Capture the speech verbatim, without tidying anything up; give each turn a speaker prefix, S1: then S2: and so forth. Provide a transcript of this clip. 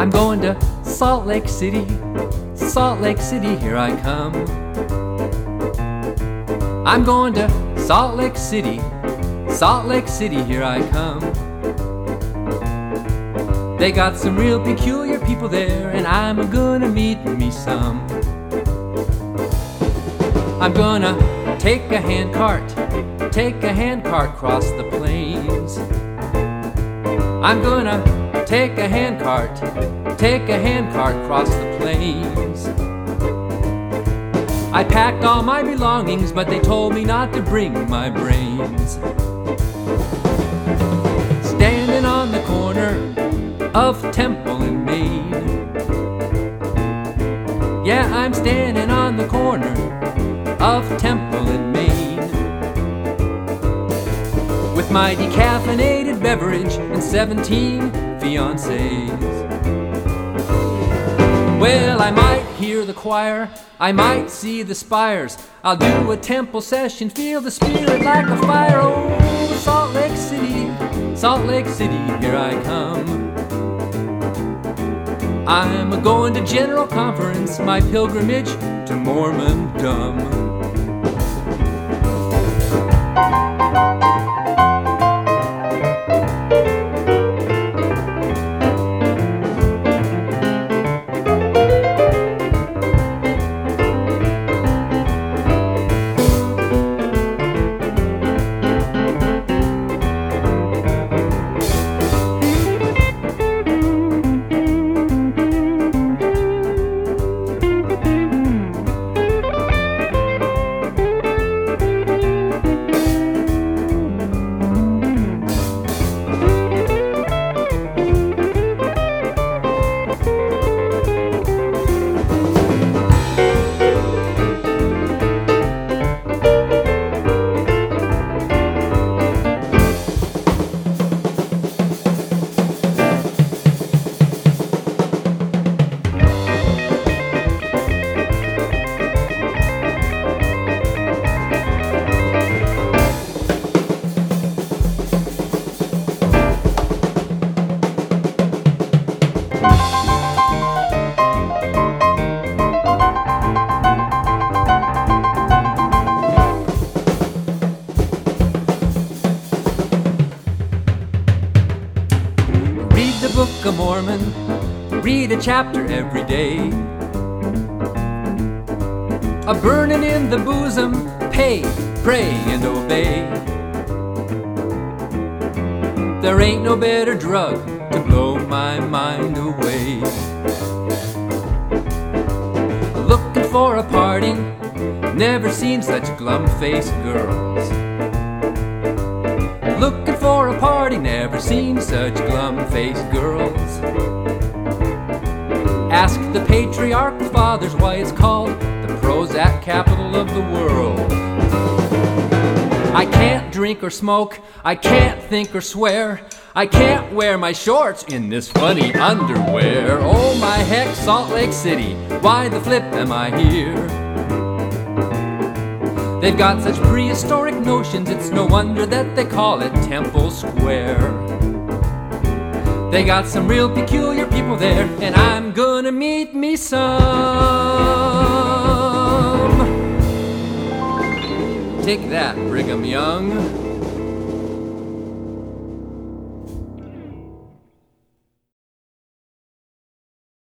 S1: I'm going to Salt Lake City, Salt Lake City, here I come. I'm going to Salt Lake City, Salt Lake City, here I come. They got some real peculiar people there, and I'm gonna meet me some. I'm gonna take a handcart, take a handcart across the plains. I'm gonna take a handcart, take a handcart across the plains. I packed all my belongings, but they told me not to bring my brains. Standing on the corner of Temple and Main. Yeah, I'm standing on the corner of Temple and Main, with my decaffeinated beverage and seventeen fiancés. Well, I might hear the choir, I might see the spires. I'll do a temple session, feel the spirit like a fire. Oh, Salt Lake City, Salt Lake City, here I come. I'm a-going to General Conference, my pilgrimage to Mormondom. Book of Mormon, read a chapter every day. A burning in the bosom, pay, pray, and obey. There ain't no better drug to blow my mind away. Looking for a party, never seen such glum-faced girls. Looking for a party, never seen such glum-faced girls. Ask the patriarch fathers why it's called the Prozac capital of the world. I can't drink or smoke, I can't think or swear, I can't wear my shorts in this funny underwear. Oh my heck, Salt Lake City, why the flip am I here? They've got such prehistoric notions, it's no wonder that they call it Temple Square. They got some real peculiar people there, and I'm gonna meet me some. Take that, Brigham Young.